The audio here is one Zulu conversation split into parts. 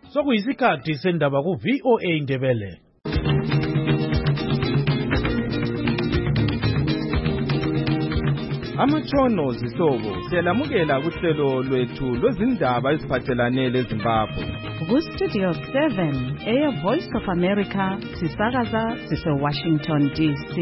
Sokuyisikhathi sendaba ku VOA Ndebele. Amatshono zihlobo siyalamukela kuhlelo lwethu lwezindaba eziphathelane leZimbabwe. Ku Studio 7 Air Voice of America sisakaza sise Washington DC.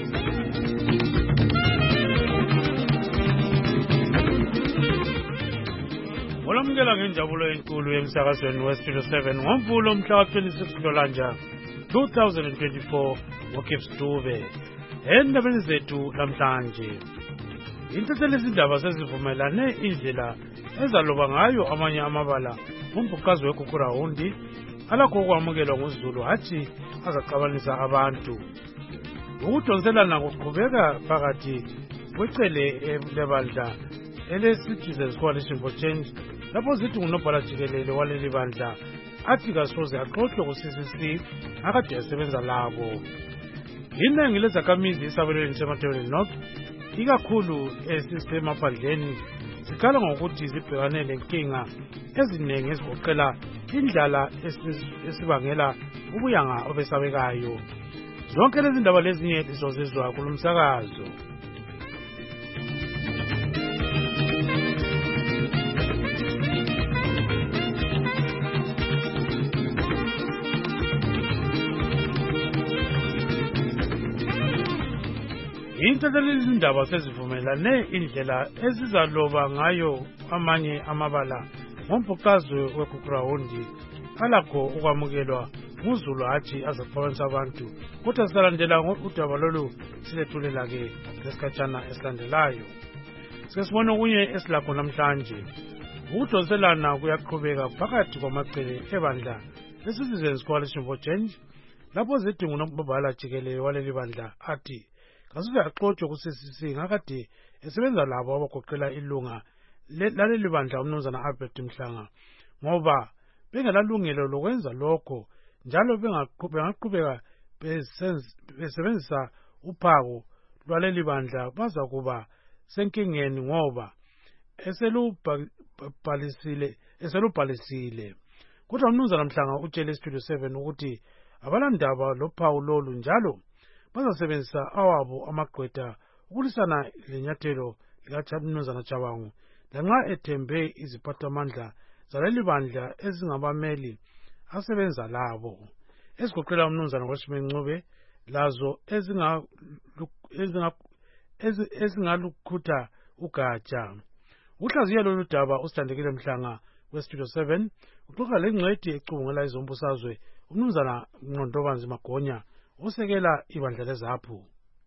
Olamukela ngenjabulo enkulu emsakazweni weStudio 7 ngoMvulo mhla ka-26 Nhlolanja 2024 ngoKips Dube. Endabeni zethu namhlanje intethe lezindaba sezivumelane indlela ezaloba ngayo amanye amabala umbhuqazi weGugurawundi alakho ukwamukelwa nguZulu hathi azaxabanisa abantu. Ukudonselana kuqhubeka phakathi kwecele lebandla ele-Citizens Coalition for Change lapho zithi unobhala jikelele waleli bandla athi kasoze axoxwe ku-CCC akade esebenza labo. Iningi lezakhamizi esabelweni seMatabele North ikakhulu esisemaphandleni zikhala ngokuthi zibhekane lenkinga eziningi ezigoqela indlala esibangela ubuyanga obesabekayo. Zonke lezi ndaba lezinye sizozizwa kulo msakazo. Intethe lezindaba sezivumelane indlela ezizaloba ngayo amanye amabala ngombhuqazi weGugurawundi alakho ukwamukelwa nguZulu hathi azaxabanisa abantu. Kodwa sizalandela udaba lolu silethulela-ke lesikhatshana esilandelayo. Sesibona okunye esilakho namhlanje. Ukudonselana kuyaqhubeka phakathi kwamacele ebandla le-Citizens Coalition for Change lapho zithi unobhala jikelele waleli bandla athi kasoze axoxwe ku-CCC ngakade esebenza labo abagoqela ilunga laleli bandla umnumzana Albert Mhlanga ngoba bengelalungelo lokwenza lokho njalo bengaqhubeka besebenzisa uphako lwaleli bandla baza kuba senkingeni ngoba eselubhalisile. Kodwa umnumzana Mhlanga utshele iStudio 7 ukuthi abalandaba lophawu lolu njalo bazasebenzisa awabo amagqwetha ukulisana lenyathelo likaMnumzana Chabangu lanxa ethembe iziphathamandla zaleli bandla ezingabameli asebenza labo ezigoqela umnumzana Wesimencube lazo ezingalukhutha ugatsha. Uhlaziya lolu daba usithandekile Mhlanga weStudio 7 uxoxa lengcwethi ecubungela izombusazwe umnumzana Nqondobanzi Magonya usekela ibandla leZAPU.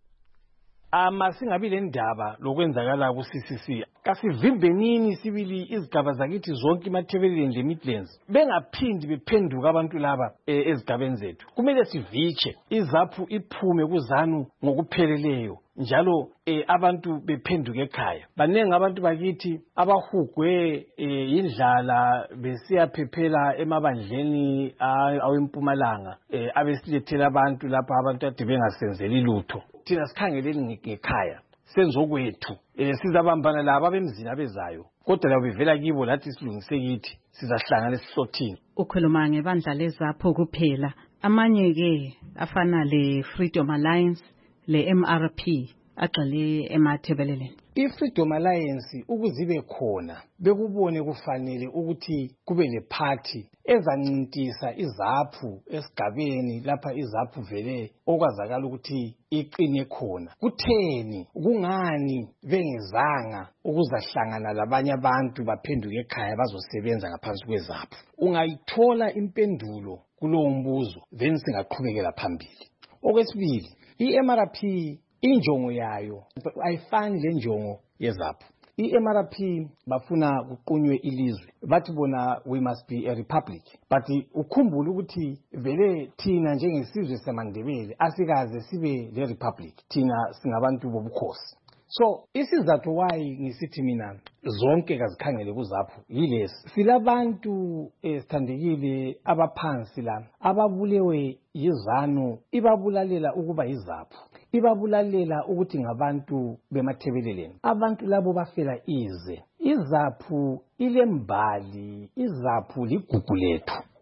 Singabi lendaba lokwenzakala ku-CCC kasivimbenini sibili izigaba zakithi zonke iMatabele nje Midlands bengaphindi bephenduka abantu laba ezigabeni zethu. Kumele siviche iZAPU iphume kuZANU ngokupheleleyo njalo abantu bephenduka ekhaya. Banengi abantu bakithi abahugwe indlala besiyaphephela emabandleni awempumalanga abesilethela abantu lapha abantu ade bengasenzeli lutho. Thina sikhangeleni ngekhaya senzokwethu sizabambana laba bemzini abezayo kodwa labo bevela kibo lathi silungise kithi sizahlangana esihlothini. Ukhuluma ngebandla leZAPU kuphela, amanye-ke afana le-Freedom Alliance le-MRP agxile eMatabeleleni. I-Freedom Alliance ukuzibe khona bekubone kufanele ukuthi kube lephathi ezancintisa iZAPU esigabeni lapha iZAPU vele okwazakala ukuthi iqine khona. Kutheni kungani bengezanga ukuzahlangana labanye abantu baphenduke ekhaya bazosebenza ngaphansi kweZAPU? Ungayithola impendulo kulowo mbuzo then singaqhubekela phambili. Okwesibili, i-MRP injongo yayo ayifani lenjongo yeZAPU. I-MRP bafuna kuqunywe ilizwe bathi bona we must be a republic, but ukhumbula ukuthi vele thina njengesizwe samaNdebele asikaze sibe le republic, thina singabantu bobukhosi. So isizathu why ngisithi mina zonke kazikhangele kuZAPU yilesi, silabantu esithandekile abaphansi la ababulewe yiZANU ibabulalela ukuba yiZAPU, ibabulalela ukuthi ngabantu beMatabeleleni. Abantu labo bafela ize. iZAPU ilembali, iZAPU ligugu lethu.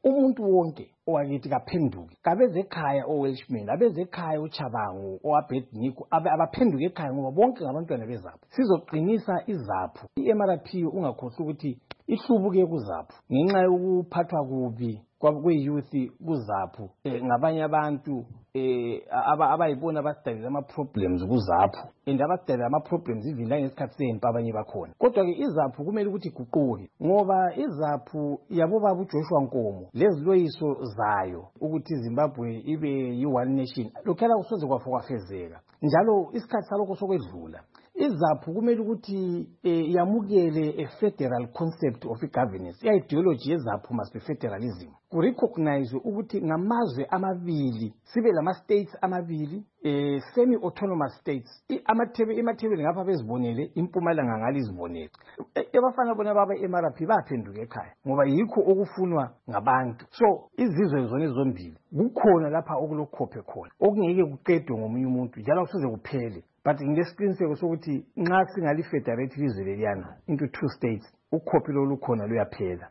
umuntu wonke owakithi kaphenduke, kabeze ekhaya oWelshman, abeze ekhaya uChabangu, oAbednego, abaphenduke ekhaya ngoba bonke ngabantwana beZAPHU. Sizoqinisa iZAPHU. iMRP ungakhohlwa ukuthi ihlubuke kuZAPHU ngenxa yokuphathwa kubi kwe-youth kuZAPHU ngabanye abantu abayibona abasidalela ama-problems kuZAPHU and abasidalela ama-problems even la ngesikhathi sempi abanye bakhona. Kodwa-ke iZAPHU kumele ukuthi iguquke ngoba iZAPHU yabo baba uJoshua Nkomo leziloyiso zayo ukuthi iZimbabwe ibe yi-one nation lokhela kusoze kwafezeka njalo isikhathi salokho sokwedlula. iZAPHU kumele ukuthi yamukele a federal concept of governance. I-ideology yeZAPHU must be federalism. Kurecognize ukuthi ngamazwe amabili sibe lama-states amabili semi-autonomous states. Emathebeli ngapha bezibonele impumalanga ngale izibonele. Ebafana bona baba eMRP baphenduka ekhaya ngoba yikho okufunwa ngabantu. So izizwe zona ezombili kukhona lapha okulokhophe khona okungeke kuqedwe ngomunye umuntu njalo kusoze kuphele. But nginesiqiniseko sokuthi nxa singalifederate ilizwe leliyana into 2 states ukhophi lolukhona luyaphela.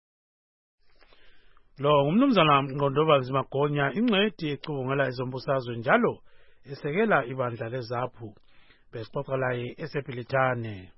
Lo ngumnumzana Nqondobazi Magonya, ingcwethi ecubungela ezombusazwe njalo esekela ibandla leZAPHU. Besixoxa laye esePhilithane.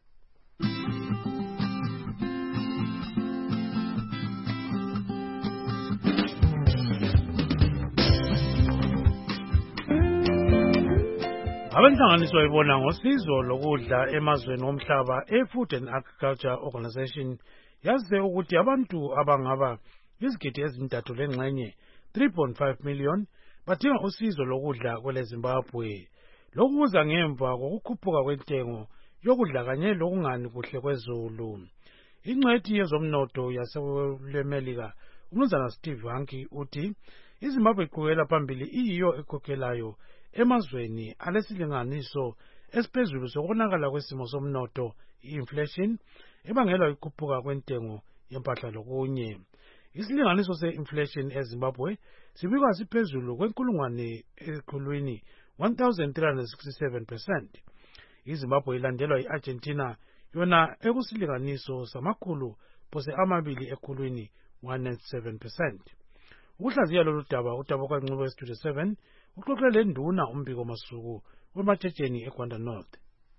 Abanhlanganiso ibona ngosizo lokudla emazweni omhlaba eFood and Agriculture Organization yazi ukuthi abantu abangaba izigidi ezintathu lengxenye 3.5 million badinga usizo lokudla kwele Zimbabwe. Lokhu kuza ngemva kokukhuphuka kwentengo yokudla kanye lokungani kuhle kwezulu. Ingcwethi yezomnotho yaseMelika uMnumzana Steve Hanke uthi iZimbabwe iqhubekela phambili iyiyo ekhokhelayo emazweni alesilinganiso esiphezulu sokonakala kwesimo somnotho i-inflation ebangelwa ukukhuphuka kwentengo yempahla lokunye. Isilinganiso se-inflation eZimbabwe sibikwa siphezulu kwenkulungwane ekhulwini 1367%. iZimbabwe ilandelwa i-Argentina yona ekusilinganiso samakhulu phose amabili ekhulwini 197%. Ukuhlaziya lolu daba udaba kwanxubo eStudio 7 uxoxele lenduna umbiko masuku wematshetsheni eGwanda North.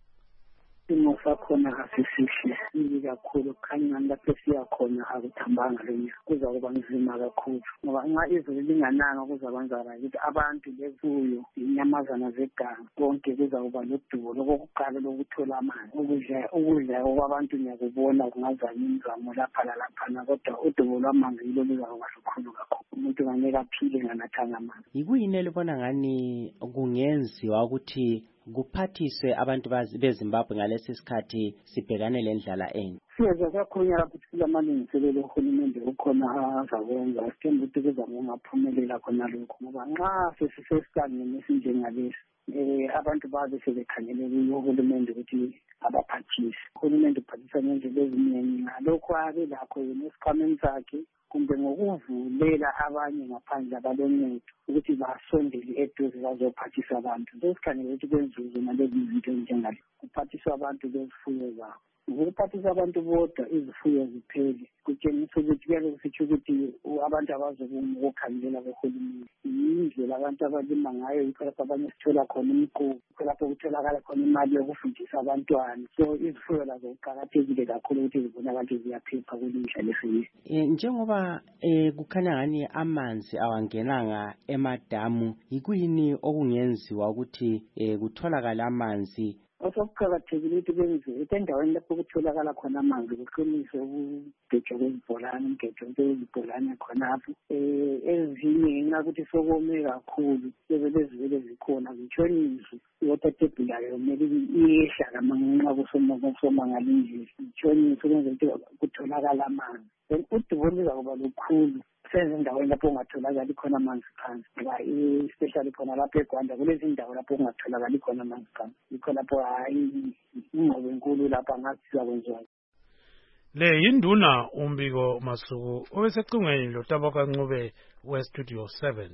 Isimo sakhona asisihle sibi kakhulu khanya lapho siyakhona akuthambanga lenya kuza kuba nzima kakhulu ngoba nxa izulu lingananga kuzabanzala ukuthi abantu befuyo inyamazana zeganga konke kuza kuba lodubo lokuqala lokuthola amanzi ukudla okwabantu ngiyakubona kungazama imizamo lapha lalaphana kodwa udubo lwamanzi yilo luza kuba lukhulu kakhulu umuntu ngeke aphile nganathanga amanzi. Yikuyini elibona ngani kungenziwa ukuthi kuphathiswe abantu beZimbabwe ngalesi sikhathi sibhekane lendlala enye? Siyeza kakhulu ukuthi kulamalungiselelo uhulumende ukhona azakwenza sithemba ukuthi kuzakungaphumelela khona lokho ngoba nxa sesisesigangeni esinjengalesi abantu babe sebekhangele kuyo uhulumende ukuthi abaphathise. Uhulumende uphathisa ngendlela eziningi ngalokho abe lakho yena esikhwameni sakhe kumbe ngokuvulela abanye ngaphandle abaloncedo ukuthi basondele eduze bazophathisa abantu. Sesikhangele ukuthi kwenzuzo nalezi zinto ezinjengale kuphathiswa abantu bezifuyo zabo. Ukuphathisa abantu bodwa izifuyo ziphele kutshengisa ukuthi kuyabe kusitsho ukuthi abantu abazokukhangelela kohulumende indlela abantu abalima ngayo yikho lapho abanye sithola khona umqubo, yikho lapho kutholakala khona imali yokufundisa abantwana. So izifuyo lazo kuqakathekile kakhulu ukuthi zibone abantu ziyaphepha kulindla lesiyini. Njengoba kukhanya ngani amanzi awangenanga emadamu, yikuyini okungenziwa ukuthi kutholakala amanzi? Okuqakathekile ukuthi kwenziwe endaweni lapho kutholakala khona amanzi kuqiniswe ukugejwa kwezibholane, umgejo kwezibholane khonapho. Ezinye ngenxa yokuthi sokome kakhulu bezivele zikhona zitshoniswe iwater table yayo kumele iyehla kamanxa kusomangala indlela itshoniswe ukwenzela ukuthi kutholakala amanzi. Then udubo luzakuba lukhulu sezindaweni lapho ungatholakali khona amanzi phansi ngoba especially khona lapho eGwanda kulezi ndawo lapho ungatholakali khona amanzi phansi yikho lapho ingqobo enkulu lapha ngathi sizakwenziwa. Le yinduna umbiko masuku obesecingweni lotaba kaNcube weStudio 7.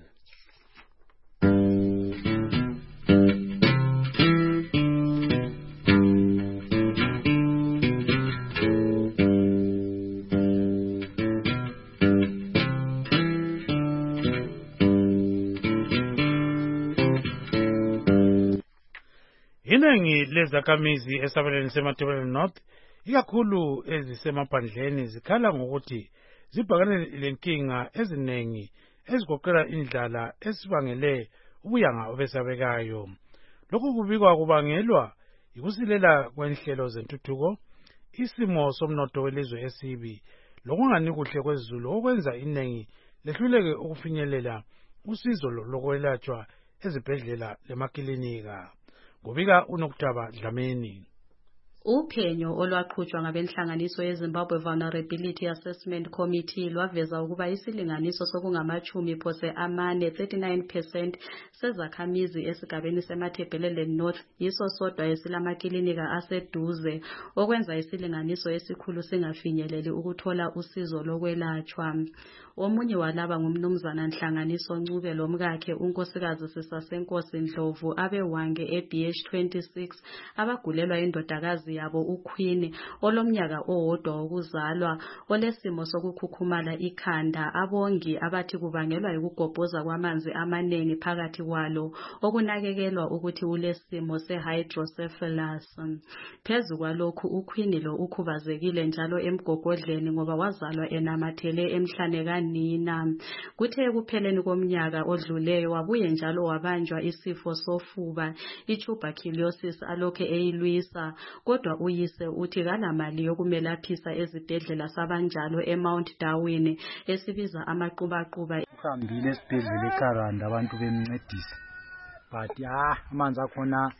iningi lezakhamizi esabelweni seMatabeleland North ikakhulu ezisemaphandleni zikhala ngokuthi zibhekane lenkinga eziningi ezigoqela indlala esibangele ubuyanga obesabekayo. Lokhu kubikwa kubangelwa yikusilela kwenhlelo zentuthuko, isimo somnotho welizwe esibi, lokungani kuhle kwezulu okwenza iningi lehluleke ukufinyelela usizo lokwelatshwa ezibhedlela lemakilinika. Kubika uNokutaba Dlamini. Uphenyo olwaqhutshwa ngabenhlanganiso yeZimbabwe Vulnerability Assessment Committee lwaveza ukuba isilinganiso sokungama-40% 39% sezakhamizi esigabeni seMatabeleland North yiso sodwa esilamakilinika aseduze, okwenza isilinganiso esikhulu singafinyeleli ukuthola usizo lokwelatshwa. Omunye walaba ngumnumzana Nhlanganiso Ncube lomkakhe unkosikazi Sisasenkosi Ndlovu abewange eBH 26 abagulelwa indodakazi yabo uQueen olomnyaka owodwa wokuzalwa olesimo sokukhukhumala ikhanda, abongi abathi kubangelwa yikugobhoza kwamanzi amanengi phakathi kwalo okunakekelwa ukuthi ulesimo sehydrocephalus. Phezu kwalokhu uQueen lo ukhubazekile njalo emgogodleni ngoba wazalwa enamathele emhlane nina. Kuthe ekupheleni komnyaka odluleyo wabuye njalo wabanjwa isifo sofuba i-tuberculosis alokhe eyilwisa, kodwa uyise uthi kalamali yokumelaphisa ezibhedlela sabanjalo eMount Darwin esibiza amaqubaqhuba. Uhambile esibhedlela eKaranda abantu bemncedisa, but amanzi akhona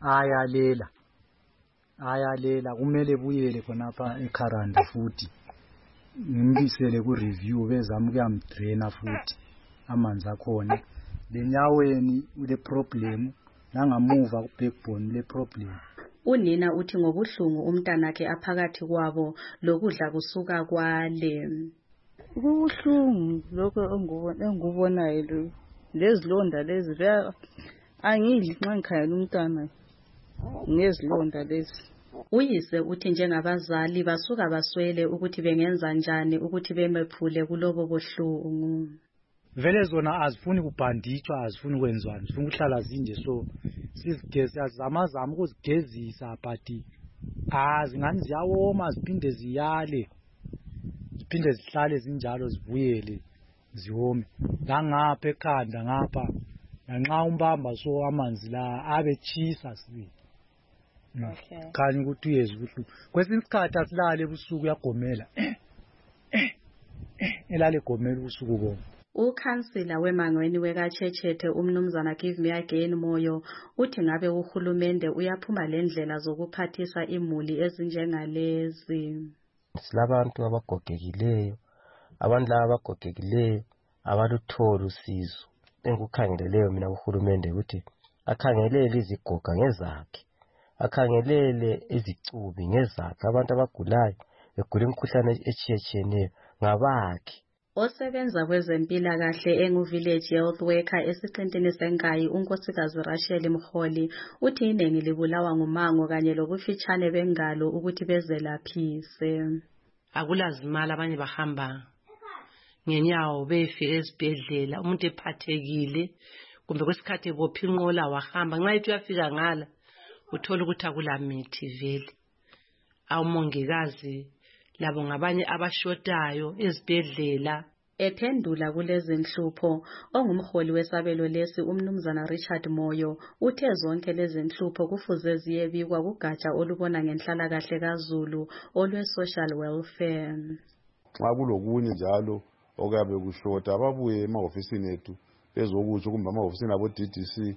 ayalela kumele buyele khonapha eKaranda futhi. Ngimbisele ku-review bezama ukuyamdraina futhi amanzi akhona. Lenyaweni ule problem, nangamuva ku-backbone le problem. Unina uthi ngobuhlungu umntanakhe aphakathi kwabo lokudla kusuka kwale. Kubuhlungu lokho engubonayo lezilonda lezi angidli nxa ngikhangela umntana ngezilonda lezi. Uyise uthi njengabazali basuka baswele ukuthi bengenza njani ukuthi bemephule kulobo buhlungu. Vele zona azifuni kubhanditshwa, azifuni kwenzwani, zifuna ukuhlala zinje, so sizama ukuzigezisa, but zingani ziyawoma ziphinde ziyale, ziphinde zihlale zinjalo zivuyele ziwome. Ngapha ekhanda ngapha nanxa umbamba so amanzi la abetshisa sibi. Khanya ukuthi uyezwa ubuhlungu. Kwesinye isikhathi asilale ebusuku uyagomela. Elale egomela ubusuku bonke. Ukhansila wemangweni wekaChechethe umnumzana Give Me Again Moyo uthi ngabe uhulumende uyaphuma lendlela zokuphathisa imuli ezinjengalezi. Silabantu abagogekileyo, abantu laba abagogekileyo abaluthola usizo. Engikukhangeleleyo mina uhulumende ukuthi akhangelele izigoga ngezakhe, akhangelele izicubi ngezakhe, abantu abagulayo begula imikhuhlane etshiyetshiyeneyo ngabakhe. Osebenza kwezempilakahle engu-Village Health Worker esiqintini senkayi unkosikazi Rachel Mkholi uthi iningi libulawa ngumango kanye lobufitshane bengalo ukuthi bezelaphise. Akulazimali, abanye bahamba ngenyawo befika ezibhedlela, umuntu ephathekile kumbe kwesikhathi bopha inqola wahamba, nxa ethi uyafika ngala uthola ukuthi akulamithi vele. Awumongikazi labo ngabanye abashotayo ezibhedlela. Ephendula kulezi nhlupho ongumholi wesabelo lesi umnumzana Richard Moyo uthe zonke lezi nhlupho kufuze ziyebikwa kugatsha olubona ngenhlalakahle kaZulu olwe-social welfare. Nxa kulokunye njalo okuyabe kushota ababuye emahofisini ethu bezokutsho kumbe amahofisini abo-DDC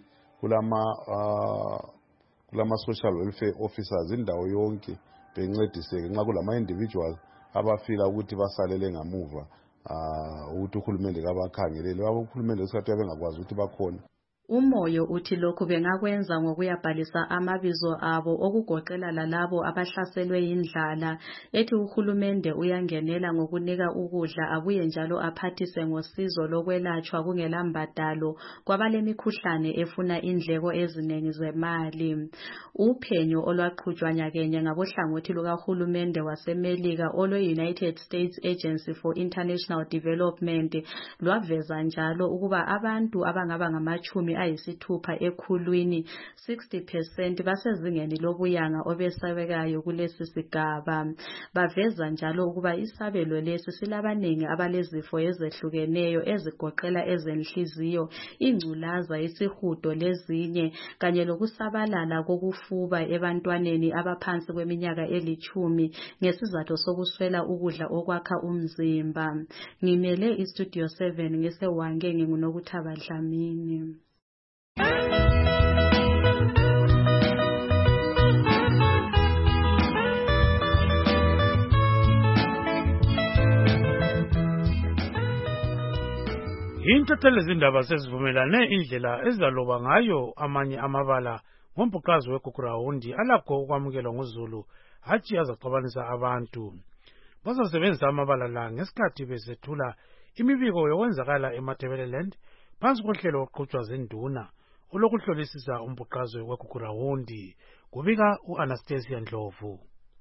kulama social welfare officers indawo yonke bencediseke nxa kulama-individuals abafila ukuthi basalele ngamuva ukuthi uhulumende kabakhangelele. Uhulumende wesikhathi bengakwazi ukuthi bakhona. Umoyo uthi lokhu bengakwenza ngokuyabhalisa amabizo abo okugoqela lalabo abahlaselwe yindlala, ethi uhulumende uyangenela ngokunika ukudla abuye njalo aphathise ngosizo lokwelatshwa kungelambadalo kwabalemikhuhlane efuna indleko eziningi zemali. Uphenyo olwaqhutshwa nyakenye ngabohlangothi lukahulumende waseMelika olwe-United States Agency for International Development lwaveza njalo ukuba abantu abangaba ngama-10 ayisithupha ekhulwini 60% basezingeni lobuyanga obesabekayo kulesi sigaba. Baveza njalo ukuba isabelo lesi silabanengi abalezifo ezehlukeneyo ezigoqela ezenhliziyo, ingculaza, isihudo lezinye, kanye lokusabalala kokufuba ebantwaneni abaphansi kweminyaka 10 ngesizathu sokuswela ukudla okwakha umzimba. Ngimele iStudio 7 ngesewange nginguNokuthaba Dlamini. Intatheli zindaba sezivumelane indlela ezaloba ngayo amanye amabala ngombhuqazi weGugurawundi alakho ukwamukelwa nguZulu hatshi azaxabanisa abantu. Bazasebenzisa amabala la ngesikhathi besethula imibiko yokwenzakala eMatabeleland phansi kohlelo oqhutshwa zinduna olokuhlolisisa umbhuqazi weGugurawundi. Kubika uAnastasia Ndlovu.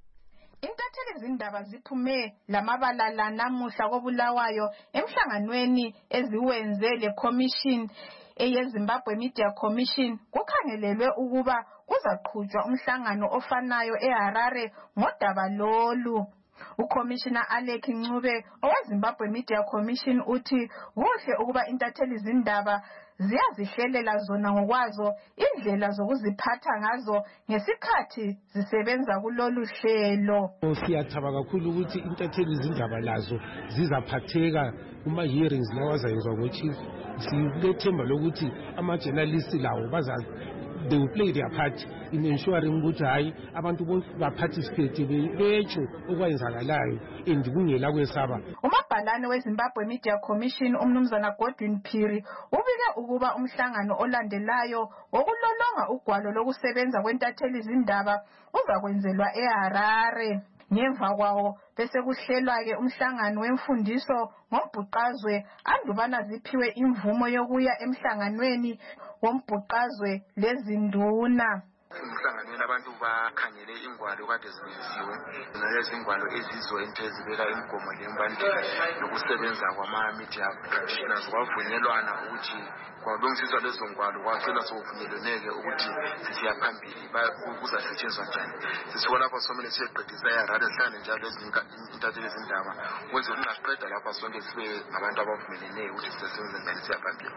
Intatheli zindaba ziphume lamabala la namuhla koBulawayo emhlanganweni eziwenze leCommission eyeZimbabwe Media Commission. Kukhangelelwe ukuba kuzaqhutshwa umhlangano ofanayo eHarare ngodaba lolu. uCommissioner Alec Ncube oweZimbabwe Media Commission uthi kuhle ukuba intatheli zindaba ziyazihlelela zona ngokwazo indlela zokuziphatha ngazo ngesikhathi zisebenza kulolu hlelo. Siyathaba kakhulu ukuthi intatheli zindaba lazo zizaphatheka kuma hearings lawa azayenzwa ngoChief. Silethemba lokuthi ama-journalists lawo they will play their part in ensuring ukuthi hayi abantu bonke ba-participate betsho okwenzakalayo and kungela kwesaba. Umabhalane weZimbabwe Media Commission umnumzana Godwin Phiri ubike ukuba umhlangano olandelayo wokulolonga ugwalo lokusebenza kwentatheli zindaba uzakwenzelwa eHarare. Ngemva kwawo bese kuhlelwa-ke umhlangano wemfundiso ngombhuqazwe andubana ziphiwe imvumo yokuya emhlanganweni wombhuqazwe lezinduna. Emhlanganweni abantu bakhangele ingwalo kade zibenziwe nalezi ingwalo ezizo into ezibeka imigomo lembandela yokusebenza kwama-media practitioners. Kwavunyelwana ukuthi kwalungisiswa lezo ngwalo kwacela sokuvunyelweneke ukuthi sisiya phambili kuzasetshenziswa njani. Sisuka lapha somele siyeqedisa eHarare sihlangane njalo intatheli zindaba kwenze ungasiqeda lapha sonke sibe ngabantu abavumeleneyo ukuthi sisebenze njani siya phambili.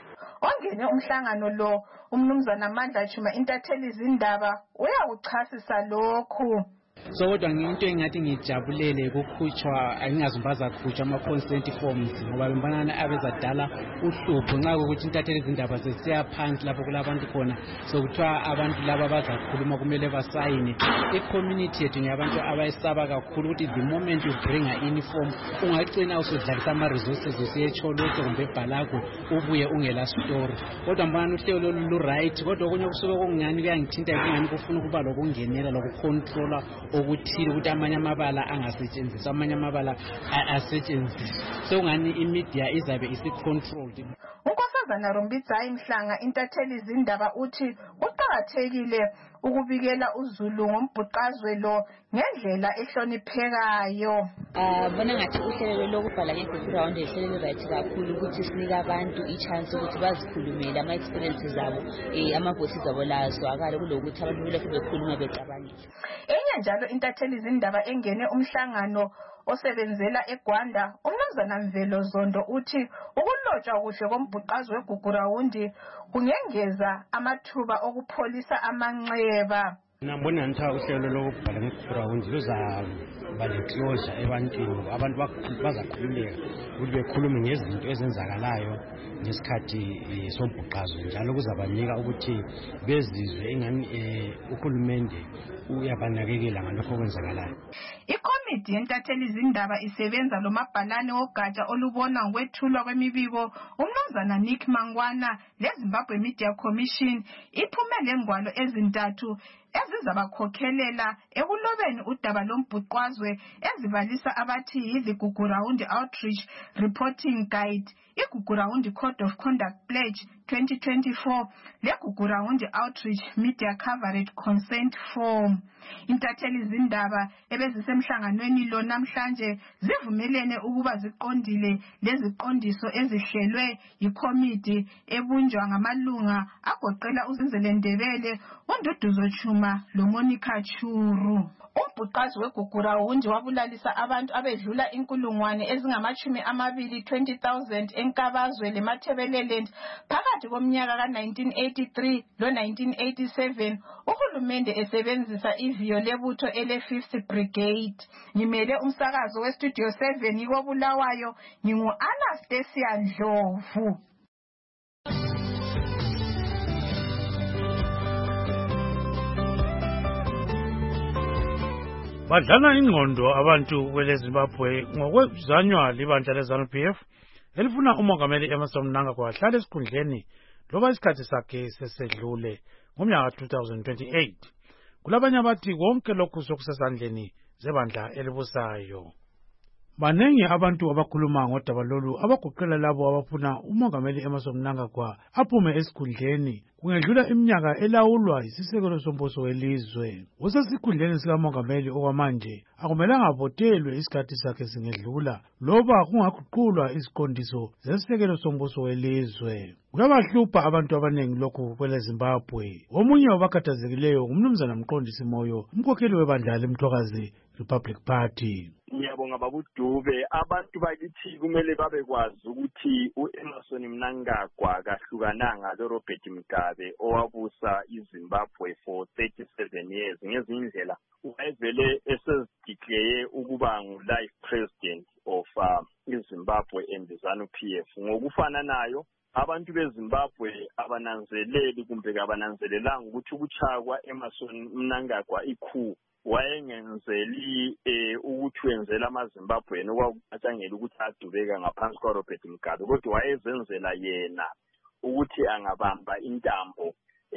Ongene umhlangano lo umnumzana Mandla Chuma intatheli zindaba uyawuchasisa lokhu. So kodwa into engathi ngijabulele ukukhutshwa angingazumbaza khutshwa ama-consent forms ngoba bembanana abezadala uhlupho nxa ukuthi intatheli zindaba sesiya phansi lapho kulabantu khona sokuthiwa abantu laba bazakhuluma kumele basayine. I-community yethu ngabantu abayesaba kakhulu ukuthi the moment you bring in form ungagcina usudlalisa ama-resources usiyetsholotho kumbe ebhalago ubuye ungela story. Kodwa mbana uhlelo lu-right kodwa okunye kusuke kungani kuyangithinta ingani kufuna ukuba lokungenela lokucontrola okuthile ukuthi amanye amabala angasetshenziswa amanye amabala asetshenziswe sokungani imedia izabe isi-controlled. uNkosazana Rombidzai Mhlanga intatheli zindaba uthi kuqakathekile ukubikela uZulu ngombhuqazwe lo ngendlela ehloniphekayo. Bona ngathi uhlelo lokubhala ngeGugurawundi uhlelo right kakhulu ukuthi sinika abantu i-chance ukuthi bazikhulumele ama-experiences zabo ama-voices abo lazwakala kulokuthi abantu belokhu bekhuluma becabangile. Enye njalo intatheli zindaba engene umhlangano osebenzela eGwanda umnumzana Mvelo Zondo uthi ukulotshwa kuhle kombhuqazwe weGugurawundi kungengeza amathuba okupholisa amanxeba. Nambona nitha uhlelo lokubhala ngeGugurawundi luzaba le-closure ebantwini abantu bazakhululeka ukuthi bekhulume ngezinto ezenzakalayo ngesikhathi sombhuqazwe njalo kuzabanika ukuthi bezizwe engani uhulumende uyabanakekela ngalokho okwenzakalayo. Ikomiti yentatheli zindaba isebenza lomabhalane wogatsha olubona ngokwethulwa kwemibiko umnumzana Nick Mangwana leZimbabwe Media Commission iphume lengwalo ezintathu ezizabakhokhelela ekulobeni udaba lombhuqazwe ezibalisa abathi yiGugurawundi Outreach Reporting Guide, iGugurawundi Code of Conduct Pledge 2024 leGugurawundi Outreach Media Coverage Consent Form. Intatheli zindaba ebezisemhlanganweni lo namhlanje zivumelene ukuba ziqondile leziqondiso ezihlelwe yikomiti ebunjwa ngamalunga agoqela uZinzele Ndebele, uNduduzo Chuma loMonica Churu. Umbhuqazi weGugurawundi wabulalisa abantu abedlula inkulungwane ezingama-20,000 eNkabazwe leMathebeleland phakathi komnyaka ka-1983 lo-1987 uhulumende esebenzisa iviyo lebutho ele-5th Brigade. Ngimele umsakazo weStudio 7 yikoBulawayo, ngingu-Anastasia Ndlovu. Badlana ingqondo abantu kweleZimbabwe ngokwezanywa libandla leZANU-PF elifuna umongameli Emmerson Mnangagwa ahlale esikhundleni loba isikhathi sakhe sesedlule ngomnyaka 2028. Kulabanye abathi konke lokhu sokusesandleni zebandla elibusayo. Banengi abantu abakhuluma ngodaba lolu abagoqela labo abafuna umongameli Emmerson Mnangagwa aphume esikhundleni kungedlula iminyaka elawulwa isisekelo sombuso welizwe. Usesikhundleni sikamongameli okwamanje akumelanga avotelwe isikhathi sakhe singedlula loba kungaguqulwa isiqondiso zesisekelo sombuso welizwe. Kuyabahlupha abantu abanengi lokhu kweleZimbabwe. Omunye wabakhathazekileyo ngumnumzana Mqondisi Moyo, umkhokheli webandla leMthokazi Republic Party. Ngiyabonga babuDube, abantu bakithi kumele babekwazi ukuthi uEmmerson Mnangagwa kahlukananga loRobert Mugabe owabusa iZimbabwe for 37 years. Ngezinye indlela wayevele esezideclare ukuba ngu-life president of iZimbabwe and ZANU-PF. Ngokufana nayo abantu beZimbabwe abananzeleli kumbe abananzelelanga ukuthi ukutshaya kwaEmmerson Mnangagwa ikhu wayengenzeli ukuthi wenzela amaZimbabweni okwakutshangela ukuthi adubeka ngaphansi kwaRobert Mugabe, kodwa wayezenzela yena ukuthi angabamba intambo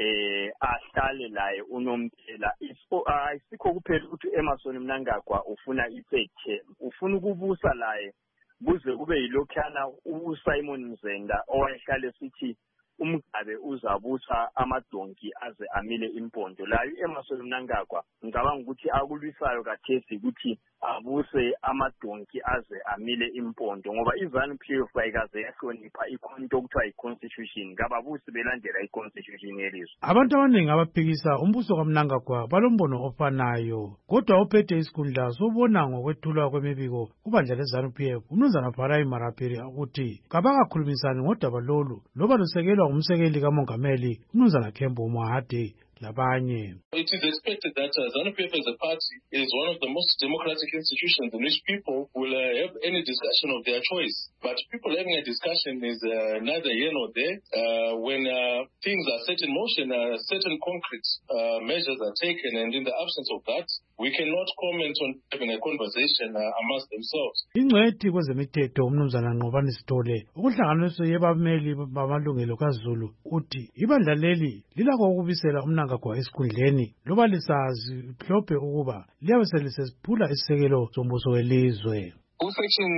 ahlale laye unomphela. Ayisikho kuphela ukuthi Emmerson Mnangagwa ufuna i-third term, ufuna ukubusa laye kuze kube yilokhana uSimon Mzenda owayehlala esithi uMgabe uzabusa amadonki aze amile impondo. Layo Emmerson Mnangagwa ngicabanga ukuthi akulwisayo kathesi ukuthi abuse amadonki aze amile impondo, ngoba iZANU-PF ayikaze yahlonipha ikhonto okuthiwa i-constitution, kababusi belandela i-constitution yelizwe. Abantu abaningi abaphikisa umbuso kaMnangagwa balombono ofanayo, kodwa ophethe isikhundla sobona ngokwethulwa kwemibiko kubandla leZANU-PF uMnumzana Bharai Marapiri ukuthi kabakakhulumisani ngodaba lolu loba lusekelwa ngumsekeli kamongameli uMnumzana Kembo Mahade labanye. It is expected that ZANU-PF as a party is one of the most democratic institutions in which people will have any discussion of their choice. But people having a discussion is neither here nor there. When things are set in motion, certain concrete measures are taken, and in the absence of that, we cannot comment on having a conversation amongst themselves. Ingcwethi kwezemithetho uMnumzana Nqobani Sithole ukuhlanganiswa yebameli bamalungelo kaZulu uthi ibandla leli lilakho ukubisela uMnangagwa esikhundleni loba lisazi mhlophe ukuba liyabe selisesiphula isisekelo sombuso welizwe. Section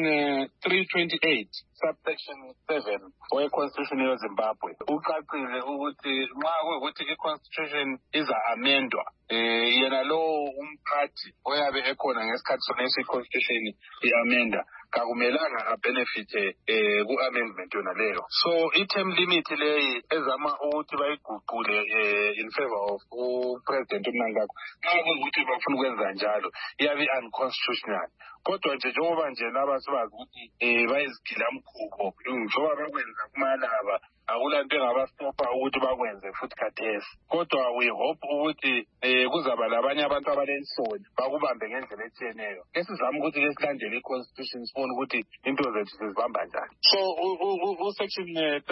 328 subsection 7 we-Constitution yeZimbabwe ucacile ukuthi nxa kuyikuthi i-Constitution iza-amendwa yena lo umphathi oyabe ekhona ngesikhathi sonesi i-Constitution i-amenda kakumelanga abenefite ku-amendment yona leyo. So i-term limit leyi ezama ukuthi bayiguqule in favor of uPresident uMnangagwa nxa kuyikuthi bafuna ukwenza njalo iyabe unconstitutional. Kodwa nje njengoba nje laba sebazi ukuthi bayizigilamkhubo njengoba bakwenza kumalaba akulanto engabastopha ukuthi bakwenze futhi khathesi. Kodwa we hope ukuthi kuzaba labanye abantu abalensoni bakubambe ngendlela etshiyeneyo. Esizama ukuthi ke silandele i-Constitution sifone ukuthi into zethu sizibamba njani. So u-section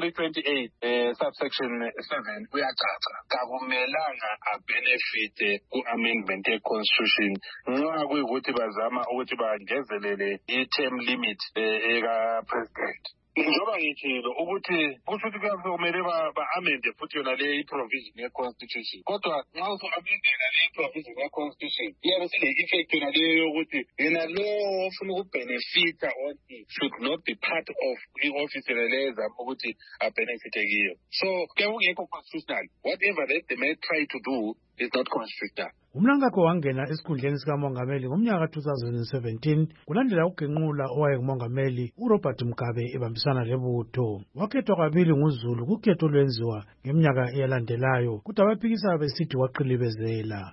328 subsection 7 uyacaca kakumelanga abenefite ku-amendment ye-Constitution nxa kuyikuthi bazama ukuthi bangezelele i-term limit eka-president. njengoba ngithilo ukuthi kusho ukuthi kumele ba-amende futhi yona le i-provision ye-constitution kodwa nxa usu-amendela le i-provision ye-constitution iyabe sile-effect yona leyo yokuthi yena lowo ofuna ukubhenefitha or should not be part of i-office leyo ezama ukuthi abhenefithe kiyo. So kuyabe kungekho constitutional. Whatever that they may try to do is not constitutional. Umnankakho wangena esikhundleni sikamongameli ngomnyaka ka-2017 kulandela ukugenqula owayengumongameli uRobert Mugabe ebambisana lebutho. Wakhethwa kabili nguZulu kukhetho olwenziwa ngeminyaka eyalandelayo kodwa abaphikisayo besithi waqilibezela.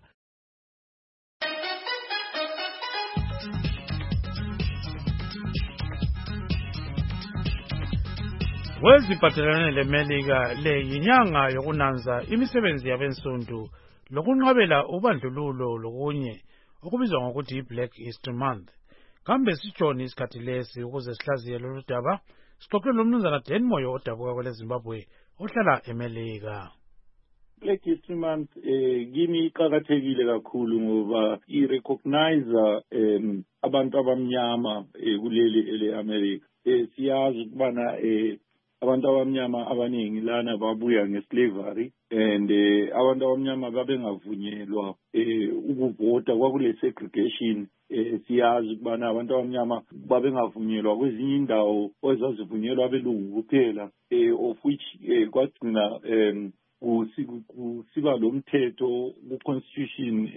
Weziphathelane leMelika le yinyanga yokunanza imisebenzi yabensundu lokunqabela ubandlululo lokunye okubizwa ngokuthi i-Black History Month. Kambe sitshoni isikhathi lesi ukuze sihlaziye lolu daba sixoxe lomnumzana Dan Moyo odabuka kwele Zimbabwe ohlala eMelika. Black History Month kimi iqakathekile kakhulu ngoba irecognize abantu abamnyama kuleli ele-America. Siyazi ukubana abantu abamnyama abaningi lana babuya ngeslavery and abantu abamnyama babengavunyelwa ukuvota kwakule segregation. Siyazi ukubana abantu abamnyama babengavunyelwa kwezinye indawo ezazivunyelwa abelungu kuphela of which kwagcina kusiba lo mthetho ku-constitution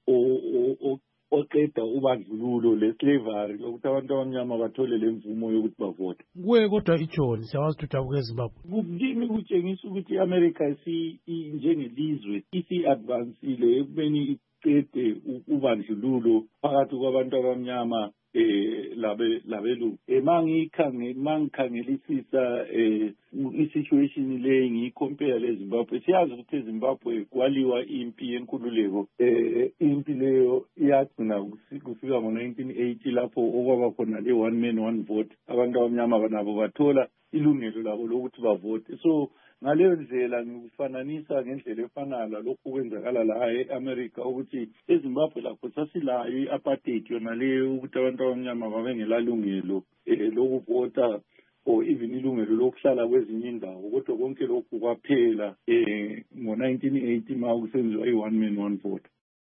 oqeda ubandlululo le-slavery lokuthi abantu abamnyama bathole le mvumo yokuthi bavote. Kuwe kodwa itshoni siyawazi ukuthi udabuka eZimbabwe. Kimi kutshengisa ukuthi i-America njengelizwe isi-advansile ekubeni iqede ubandlululo phakathi kwabantu abamnyama labelungu. Mangikhangelisisa i-situation le ngiyicompare leZimbabwe. Siyazi ukuthi eZimbabwe kwaliwa impi yenkululeko. Impi leyo iyagcina kufika ngo-1980 lapho okwaba khona le one man one vote. Abantu abamnyama nabo bathola ilungelo labo lokuthi bavote. So ngaleyo ndlela ngikufananisa ngendlela efanayo lalokhu kwenzakala la e-America ukuthi eZimbabwe lapho sasilayo i-apartheid yona leyo ukuthi abantu abamnyama babengelalungelo lokuvota or even ilungelo lokuhlala kwezinye indawo kodwa konke lokhu kwaphela ngo-1980 ma kusenziwa i-one man one vote.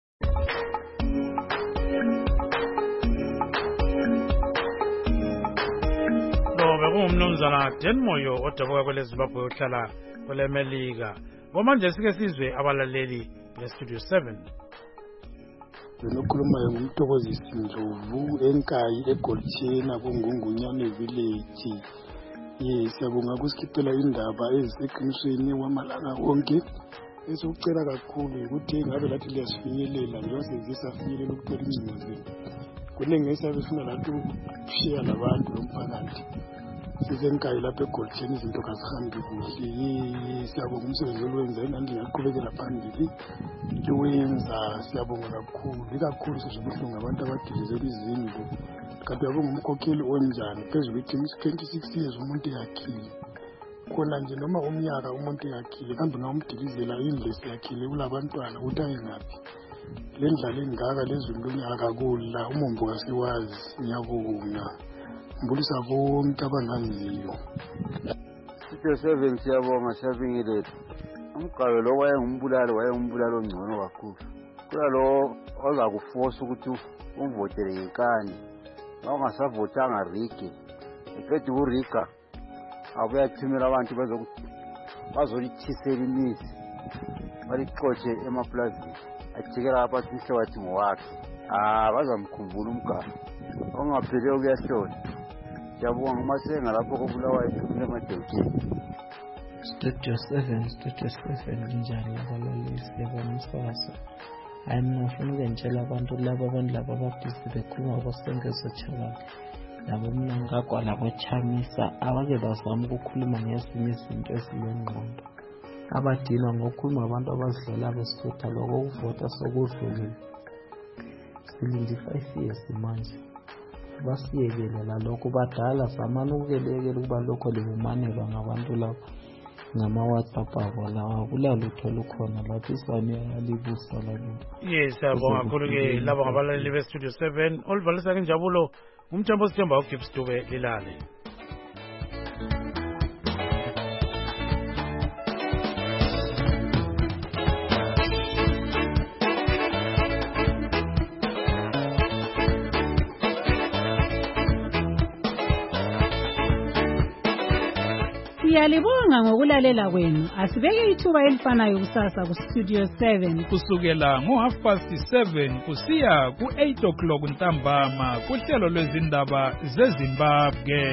Umnumzana Dan Moyo odabuka kwele Zimbabwe ohlala kwele Melika. Manje sike sizwe abalaleli beStudio 7. Benokhulumayo ngumthokozisi Ndlovu enkayi eGolchena kuNgungunyane village. Siyabonga kusikhiphela indaba eziseqinisweni wamalanga wonke. Esokucela kakhulu ukuthi ngabe lathi liyasifinyelela njengoba sezisafinyelela ukuthola ingcingo zenu. Kunenge esabefuna lathi ukushiya labantu lomphakathi. Sizenkayi lapha eGolchena izinto kazihambi kuhle. Siyabonga umsebenzi olwenza ingane ngiyaqhubekela phambili liwenza. Siyabonga kakhulu ikakhulu sizobuhlungu abantu abadilizela izindlu. Kanti yabonga umkhokheli onjani phezu kwethi 26 years umuntu yakhile. Khona nje noma umnyaka umuntu yakhile kambe ngawumdilizela indlu esiyakhile kulabantwana ukuthi ayengaphi. Le ndlala engaka lezulu lonyaka kula umombokazi wazi. Ngiyabonga mbulisa bonke abangaziyo. Studio 7 siyabonga siyabingelela. Umgqalo lo wayengumbulalo ongcono kakhulu. Kula lo oza kuforce ukuthi umvotele ngenkani. Ungasavotanga rigi. Eqeda ukuriga abuyathumela abantu bazolithisela imizi. Balixotshe emaplazini. Ajikela abantu inhlabathi ngowakhe. Bazamkhumbula umgqalo. Ongapheliyo kuyahlola. Siyabonga uMasenga lapho kobulawayo ephumile emadodeni. Studio 7 kunjani abalaleli siyabonga umsakazo. Hayi mina ngifuna ukutshela abantu laba ababhizi bekhuluma kwasengezo chabaka. Labo mnankagwa labo chamisa abake bazama ukukhuluma ngezinye izinto ezilengqondo. Abadinwa ngokukhuluma abantu abazidlela besithatha lokho ukuvota sokudlulile. Silindi 5 years manje. Basiyekele lalokho badala zamana ukukelekela ukuba lokho libumanelwa ngabantu labo ngama-WhatsApp abo lawa kulalutho lukhona lapho isane yalibusa labo. Yes, siyabonga kakhulu-ke labo ngabalaleli beStudio 7 olivalisa kenjabulo ngumthambo osithemba uGibbs Dube lilale. Siyalibonga ngokulalela kwenu. Asibeke ithuba elifanayo kusasa ku Studio 7 kusukela ngo7:30 kusiya ku8 o'clock ntambama kuhlelo lwezindaba zeZimbabwe.